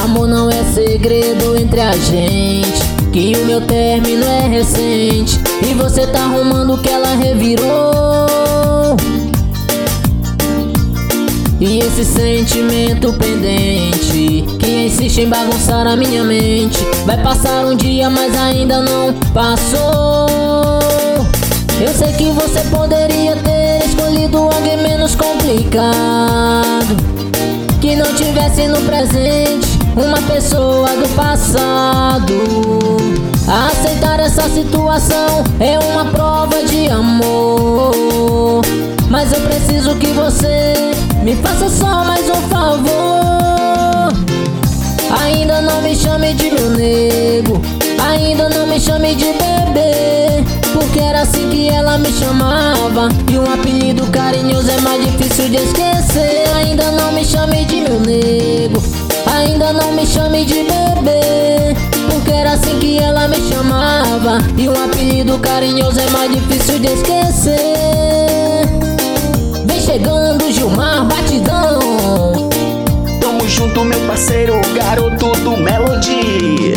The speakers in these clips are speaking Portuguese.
Amor não é segredo entre a gente, que o meu término é recente e você tá arrumando que ela revirou. E esse sentimento pendente que insiste em bagunçar a minha mente, vai passar um dia, mas ainda não passou. Eu sei que você poderia ter escolhido alguém menos complicado, que não tivesse no presente uma pessoa do passado. Aceitar essa situação é uma prova de amor, mas eu preciso que você me faça só mais um favor. Ainda não me chame de meu nego, ainda não me chame de bebê, porque era assim que ela me chamava, e um apelido carinhoso é mais difícil de esquecer. Ainda não me chame de meu nego, ainda não me chame de bebê, porque era assim que ela me chamava, e um apelido carinhoso é mais difícil de esquecer. Vem chegando Gilmar Batidão. Tamo junto, meu parceiro, garoto do Melody.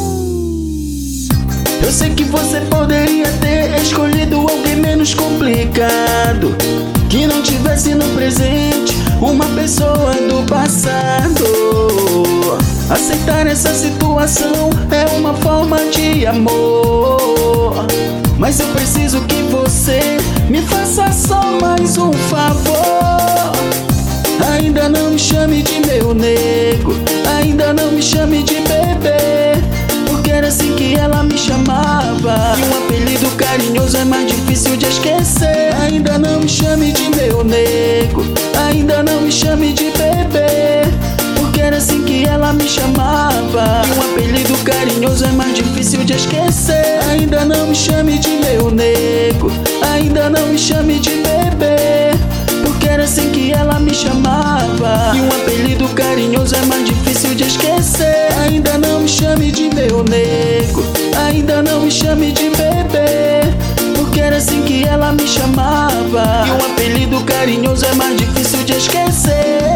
Eu sei que você poderia ter escolhido alguém menos complicado, que não tivesse no presente uma pessoa do passado. Aceitar essa situação é uma forma de amor, mas eu preciso que você me faça só mais um favor. Ainda não me chame de meu nego, ainda não me chame de bebê, porque era assim que ela me chamava, e um apelido carinhoso é mais difícil de esquecer. Ainda não me chame de meu nego, ainda não me chame de bebê, porque era assim que ela me chamava, e um apelido carinhoso é mais difícil de esquecer. Ainda não me chame de meu nego, ainda não me chame de bebê, porque era assim que ela me chamava, e um apelido carinhoso é mais difícil de esquecer. Ainda não me chame de meu nego, ainda não me chame de bebê, porque era assim que ela me chamava, e um apelido carinhoso é mais difícil de esquecer.